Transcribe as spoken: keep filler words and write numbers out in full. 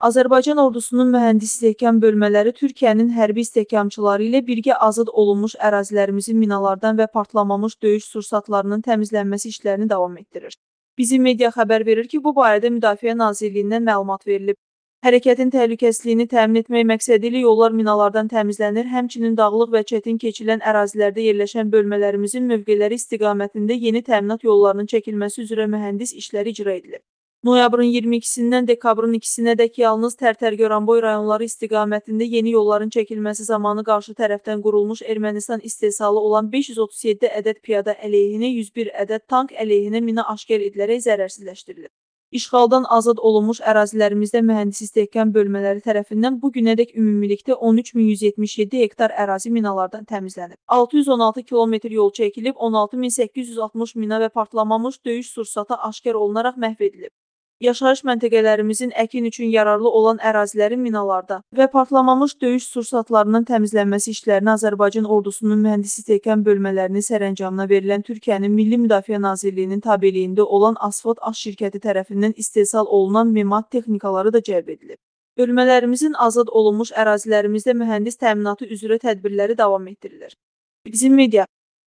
Azərbaycan ordusunun mühəndis istehkam bölmələri Türkiyənin hərbi istehkamçıları ilə birgə azad olunmuş ərazilərimizin minalardan və partlamamış döyüş sursatlarının təmizlənməsi işlərini davam etdirir. Bizim media xəbər verir ki, bu barədə Müdafiə Nazirliyindən məlumat verilib. Hərəkətin təhlükəsizliyini təmin etmək məqsədilə yollar minalardan təmizlənir, həmçinin dağlıq və çətin keçilən ərazilərdə yerləşən bölmələrimizin mövqeləri istiqamətində yeni təminat yollarının çəkilməsi üzrə mühəndis işləri icra edilib. Noyabrın iyirmi ikisindən dekabrın ikisinədək yalnız Tərtər-Goranboy rayonları istiqamətində yeni yolların çəkilməsi zamanı qarşı tərəfdən qurulmuş Ermənistan istehsalı olan beş yüz otuz yeddi ədəd piyada əleyhinə yüz bir ədəd tank əleyhinə mina aşkar edilərək zərərsizləşdirilib. İşğaldan azad olunmuş ərazilərimizdə mühəndis istehkam bölmələri tərəfindən bu günədək ümumilikdə on üç min yüz yetmiş yeddi hektar ərazi minalardan təmizlənib. altı yüz on altı kilometr yol çəkilib, on altı min səkkiz yüz altmış mina və partlamamış döyüş sursatı aşkar olunaraq məhv edilib. Yaşayış məntəqələrimizin əkin üçün yararlı olan ərazilərin minalarda və partlamamış döyüş sursatlarının təmizlənməsi işlərini Azərbaycan ordusunun mühəndis istehkam bölmələrinin sərəncamına verilən Türkiyənin Milli Müdafiə Nazirliyinin tabeliyində olan Asfot Aş şirkəti tərəfindən istehsal olunan memat texnikaları da cəlb edilib. Bölmələrimizin azad olunmuş ərazilərimizdə mühəndis təminatı üzrə tədbirləri davam etdirilir. Bizim media